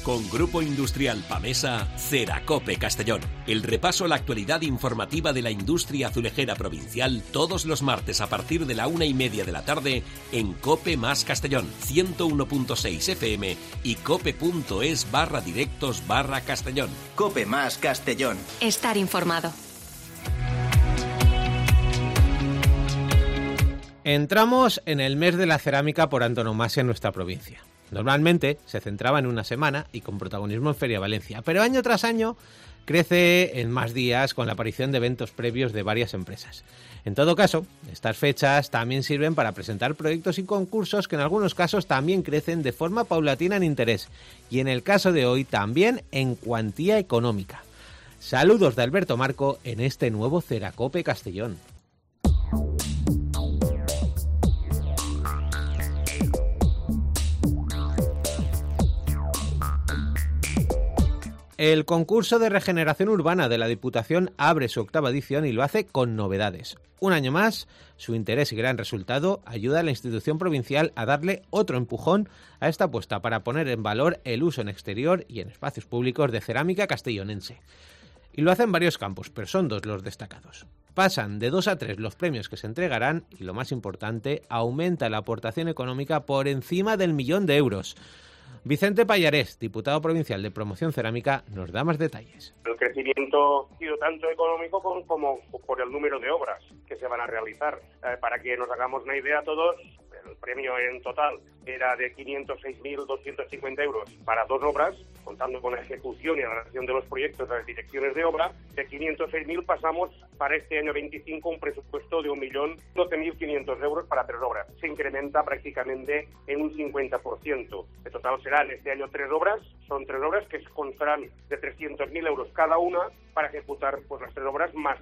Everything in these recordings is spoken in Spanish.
Con Grupo Industrial Pamesa, Ceracope Castellón. El repaso a la actualidad informativa de la industria azulejera provincial todos los martes a partir de la 1:30 de la tarde en Cope más Castellón, 101.6 FM y cope.es/directos/Castellón. Cope más Castellón. Estar informado. Entramos en el mes de la cerámica por antonomasia en nuestra provincia. Normalmente se centraba en una semana y con protagonismo en Feria Valencia, pero año tras año crece en más días con la aparición de eventos previos de varias empresas. En todo caso, estas fechas también sirven para presentar proyectos y concursos que en algunos casos también crecen de forma paulatina en interés y en el caso de hoy también en cuantía económica. Saludos de Alberto Marco en este nuevo Ceracope Castellón. El concurso de regeneración urbana de la Diputación abre su 8ª edición y lo hace con novedades. Un año más, su interés y gran resultado ayuda a la institución provincial a darle otro empujón a esta apuesta para poner en valor el uso en exterior y en espacios públicos de cerámica castellonense. Y lo hace en varios campos, pero son 2 los destacados. Pasan de 2 a 3 los premios que se entregarán y, lo más importante, aumenta la aportación económica por encima del 1.000.000 de euros. Vicente Pallarés, diputado provincial de Promoción Cerámica, nos da más detalles. El crecimiento ha sido tanto económico como por el número de obras que se van a realizar. Para que nos hagamos una idea todos, el premio en total era de 506.250 euros para 2 obras, contando con la ejecución y la redacción de los proyectos de las direcciones de obra. De 506.000 pasamos para este año 25 un presupuesto de 1.012.500 euros para 3 obras. Se incrementa prácticamente en un 50%. En total serán este año 3 obras, son 3 obras que constarán de 300.000 euros cada una para ejecutar pues las 3 obras más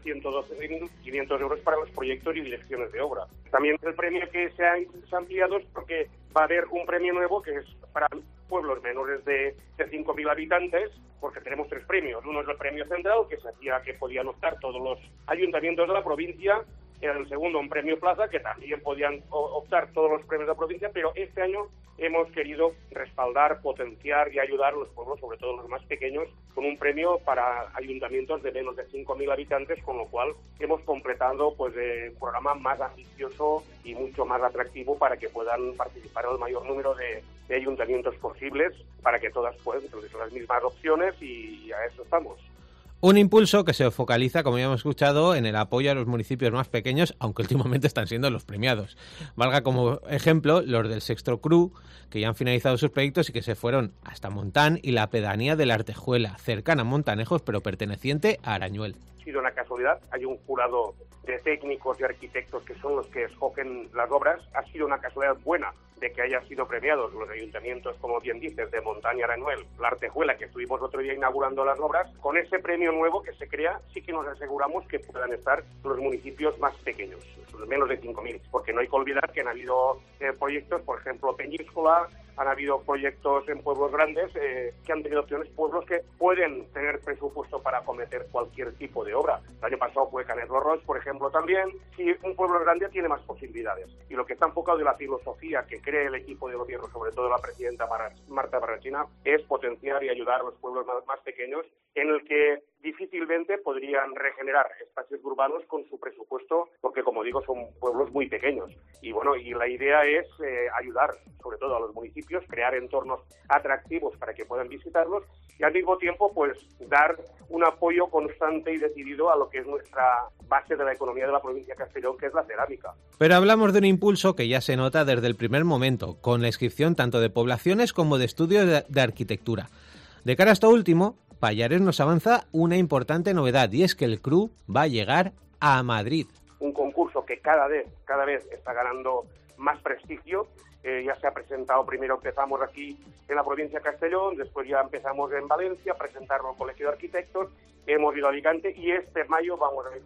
112.500 euros para los proyectos y direcciones de obra. También el premio que se ha ampliado es porque va a haber un premio nuevo que es para pueblos menores de 5.000 habitantes, porque tenemos 3 premios. Uno es el premio central, que se hacía que podían optar todos los ayuntamientos de la provincia. Era el segundo un premio plaza, que también podían optar todos los premios de la provincia, pero este año hemos querido respaldar, potenciar y ayudar a los pueblos, sobre todo los más pequeños, con un premio para ayuntamientos de menos de 5.000 habitantes, con lo cual hemos completado pues un programa más ambicioso y mucho más atractivo para que puedan participar el mayor número de ayuntamientos posibles, para que todas puedan utilizar las mismas opciones, y a eso estamos. Un impulso que se focaliza, como ya hemos escuchado, en el apoyo a los municipios más pequeños, aunque últimamente están siendo los premiados. Valga como ejemplo los del Sexto Cru, que ya han finalizado sus proyectos y que se fueron hasta Montán y la pedanía de la Artejuela, cercana a Montanejos, pero perteneciente a Arañuel. Ha sido una casualidad, hay un jurado de técnicos y arquitectos que son los que escogen las obras. Ha sido una casualidad buena de que hayan sido premiados los ayuntamientos, como bien dices, de Montán y Arañuel, la Artejuela, que estuvimos otro día inaugurando las obras. Con ese premio nuevo que se crea, sí que nos aseguramos que puedan estar los municipios más pequeños, los menos de 5.000, porque no hay que olvidar que han habido proyectos, por ejemplo, Peñíscola, han habido proyectos en pueblos grandes que han tenido opciones, pueblos que pueden tener presupuesto para acometer cualquier tipo de obra. El año pasado fue Canet lo Roig, por ejemplo, también. Si un pueblo grande tiene más posibilidades. Y lo que está enfocado en la filosofía que cree el equipo de gobierno, sobre todo la presidenta Marta Barrachina, es potenciar y ayudar a los pueblos más pequeños, en el que difícilmente podrían regenerar espacios urbanos con su presupuesto, porque, como digo, son pueblos muy pequeños. Y bueno, y la idea es ayudar, sobre todo a los municipios, crear entornos atractivos para que puedan visitarlos y al mismo tiempo pues dar un apoyo constante y decidido a lo que es nuestra base de la economía de la provincia de Castellón, que es la cerámica. Pero hablamos de un impulso que ya se nota desde el primer momento, con la inscripción tanto de poblaciones como de estudios de arquitectura. De cara a esto último, Pallarés nos avanza una importante novedad, y es que el CRU va a llegar a Madrid. Un concurso que cada vez está ganando más prestigio. Ya se ha presentado, primero empezamos aquí en la provincia de Castellón, después ya empezamos en Valencia a presentarlo al Colegio de Arquitectos, hemos ido a Alicante y este marzo vamos a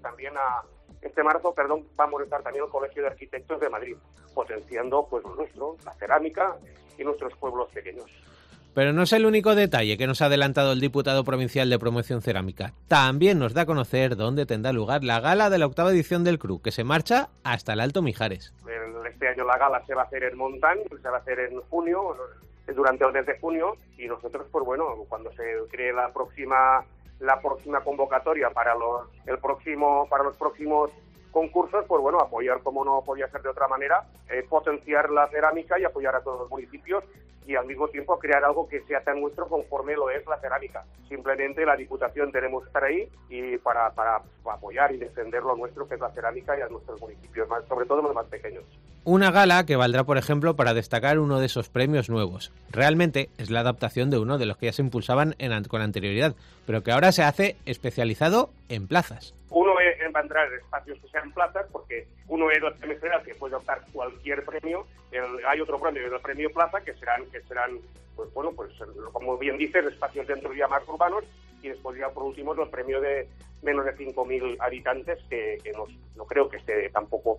estar también al Colegio de Arquitectos de Madrid, potenciando pues la cerámica y nuestros pueblos pequeños. Pero no es el único detalle que nos ha adelantado el diputado provincial de Promoción Cerámica. También nos da a conocer dónde tendrá lugar la gala de la 8ª edición del CRU, que se marcha hasta el Alto Mijares. Este año la gala se va a hacer en Montán, se va a hacer en junio, durante el mes de junio, y nosotros, pues bueno, cuando se cree la próxima convocatoria para los próximos concursos, pues bueno, apoyar, como no podía ser de otra manera, potenciar la cerámica y apoyar a todos los municipios y al mismo tiempo crear algo que sea tan nuestro conforme lo es la cerámica. Simplemente la Diputación tenemos que estar ahí y para apoyar y defender lo nuestro, que es la cerámica, y a nuestros municipios, sobre todo los más pequeños. Una gala que valdrá, por ejemplo, para destacar uno de esos premios nuevos. Realmente es la adaptación de uno de los que ya se impulsaban con anterioridad, pero que ahora se hace especializado en plazas. Uno va a entrar en espacios que sean plazas, porque uno es el premio general, que puede optar cualquier premio. Hay otro premio, el premio plaza, que serán pues bueno, pues como bien dices, espacios dentro ya más urbanos, y después ya por último el premio de menos de 5.000 habitantes, que no creo que esté tampoco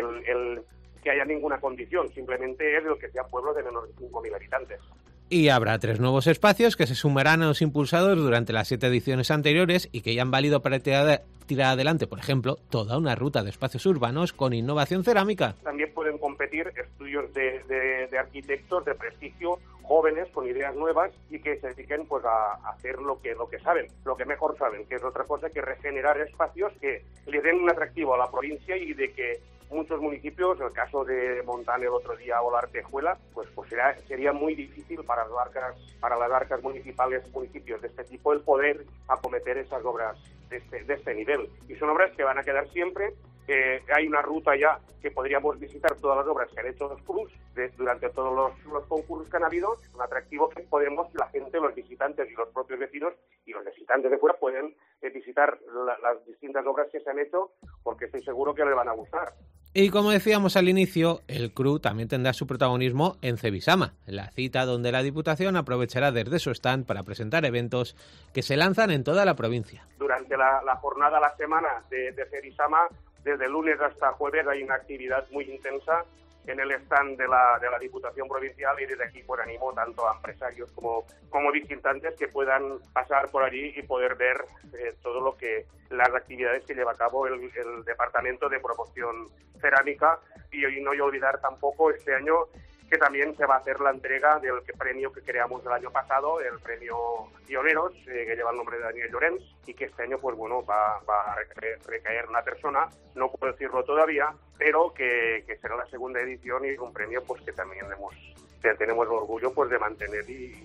que haya ninguna condición, simplemente es el que sea pueblo de menos de 5.000 habitantes. Y habrá 3 nuevos espacios que se sumarán a los impulsados durante las 7 ediciones anteriores y que ya han valido para tirar adelante, por ejemplo, toda una ruta de espacios urbanos con innovación cerámica. También pueden competir estudios de arquitectos de prestigio, jóvenes con ideas nuevas y que se dediquen pues a hacer lo que saben, lo que mejor saben, que es otra cosa que regenerar espacios que le den un atractivo a la provincia, y de que muchos municipios, el caso de Montán el otro día o la Artejuela, pues sería muy difícil para las arcas municipios de este tipo el poder acometer esas obras de este nivel. Y son obras que van a quedar siempre. Hay una ruta ya que podríamos visitar todas las obras que han hecho los clubs durante todos los concursos que han habido, un atractivo que la gente, los visitantes y los propios vecinos y los visitantes de fuera pueden visitar las distintas obras que se han hecho, porque estoy seguro que les van a gustar. Y como decíamos al inicio, el CRU también tendrá su protagonismo en Cebisama, la cita donde la Diputación aprovechará desde su stand para presentar eventos que se lanzan en toda la provincia. Durante la jornada, la semana de Cebisama, desde lunes hasta jueves hay una actividad muy intensa en el stand de la Diputación Provincial, y desde aquí pues animo tanto a empresarios como visitantes que puedan pasar por allí y poder ver todo las actividades que lleva a cabo el Departamento de Promoción Cerámica. Y no hay que olvidar tampoco este año que también se va a hacer la entrega del premio que creamos el año pasado, el premio Pioneros, que lleva el nombre de Daniel Llorens, y que este año pues bueno va a recaer una persona, no puedo decirlo todavía, pero que será la segunda edición, y es un premio pues que también tenemos el orgullo pues de mantener.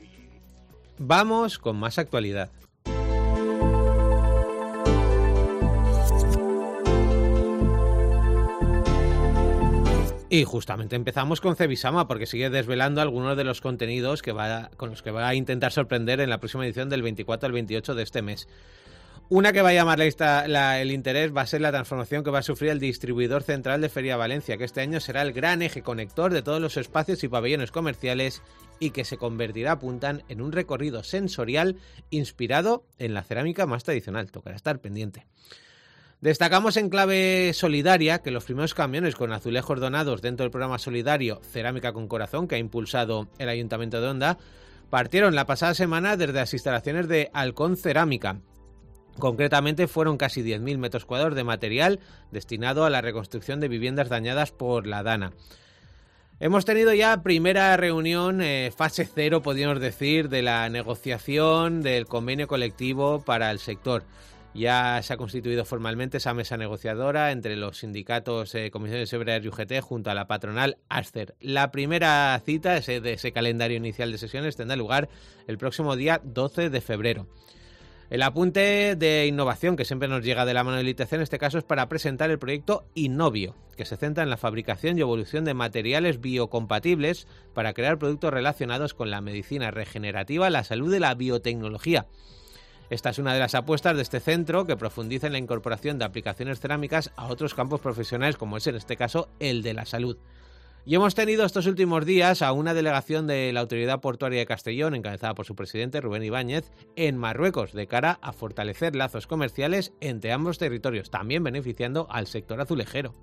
Vamos con más actualidad. Y justamente empezamos con Cebisama, porque sigue desvelando algunos de los contenidos con los que va a intentar sorprender en la próxima edición del 24 al 28 de este mes. Una que va a llamar el interés va a ser la transformación que va a sufrir el distribuidor central de Feria Valencia, que este año será el gran eje conector de todos los espacios y pabellones comerciales, y que se convertirá, apuntan, en un recorrido sensorial inspirado en la cerámica más tradicional. Tocará estar pendiente. Destacamos en clave solidaria que los primeros camiones con azulejos donados dentro del programa solidario Cerámica con Corazón, que ha impulsado el Ayuntamiento de Onda, partieron la pasada semana desde las instalaciones de Halcón Cerámica. Concretamente fueron casi 10.000 metros cuadrados de material destinado a la reconstrucción de viviendas dañadas por la Dana. Hemos tenido ya primera reunión, fase 0, podríamos decir, de la negociación del convenio colectivo para el sector. Ya se ha constituido formalmente esa mesa negociadora entre los sindicatos, comisiones obreras y UGT junto a la patronal Aster. La primera cita de ese calendario inicial de sesiones tendrá lugar el próximo día 12 de febrero. El apunte de innovación que siempre nos llega de la mano de Litec en este caso es para presentar el proyecto Innovio, que se centra en la fabricación y evolución de materiales biocompatibles para crear productos relacionados con la medicina regenerativa, la salud y la biotecnología. Esta es una de las apuestas de este centro, que profundiza en la incorporación de aplicaciones cerámicas a otros campos profesionales, como es en este caso el de la salud. Y hemos tenido estos últimos días a una delegación de la Autoridad Portuaria de Castellón, encabezada por su presidente Rubén Ibáñez, en Marruecos, de cara a fortalecer lazos comerciales entre ambos territorios, también beneficiando al sector azulejero.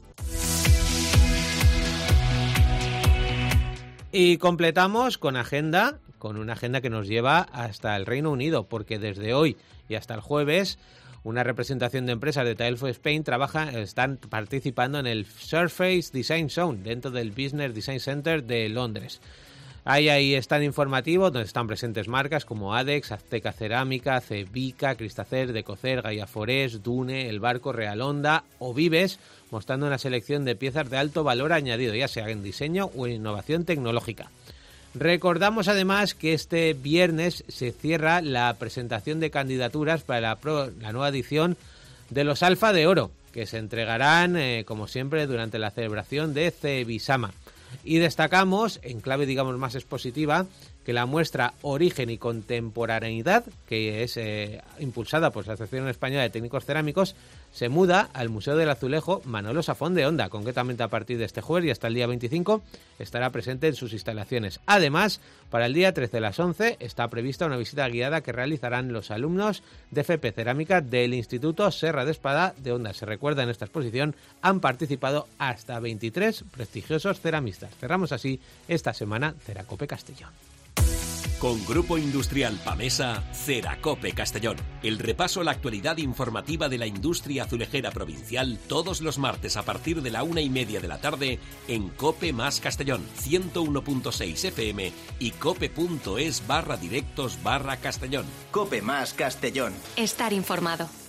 Y completamos con una agenda que nos lleva hasta el Reino Unido, porque desde hoy y hasta el jueves una representación de empresas de Tile for Spain están participando en el Surface Design Zone dentro del Business Design Center de Londres. Ahí está el informativo, donde están presentes marcas como Adex, Azteca Cerámica, Cevica, Cristacer, Decocer, Gaia Forés, Dune, El Barco, Real Honda o Vives, mostrando una selección de piezas de alto valor añadido, ya sea en diseño o en innovación tecnológica. Recordamos además que este viernes se cierra la presentación de candidaturas para la nueva edición de los Alfa de Oro, que se entregarán, como siempre, durante la celebración de Cebisama. Y destacamos, en clave digamos más expositiva, que la muestra Origen y Contemporaneidad, que es impulsada por la Asociación Española de Técnicos Cerámicos, se muda al Museo del Azulejo Manolo Safón de Onda. Concretamente a partir de este jueves y hasta el día 25 estará presente en sus instalaciones. Además, para el día 13 a las 11 está prevista una visita guiada que realizarán los alumnos de FP Cerámica del Instituto Serra de Espada de Onda. Se recuerda, en esta exposición han participado hasta 23 prestigiosos ceramistas. Cerramos así esta semana Ceracope Castellón. Con Grupo Industrial Pamesa, Ceracope Castellón. El repaso a la actualidad informativa de la industria azulejera provincial todos los martes a partir de la 1:30 de la tarde en Cope más Castellón, 101.6 FM y cope.es/directos/Castellón. Cope más Castellón. Estar informado.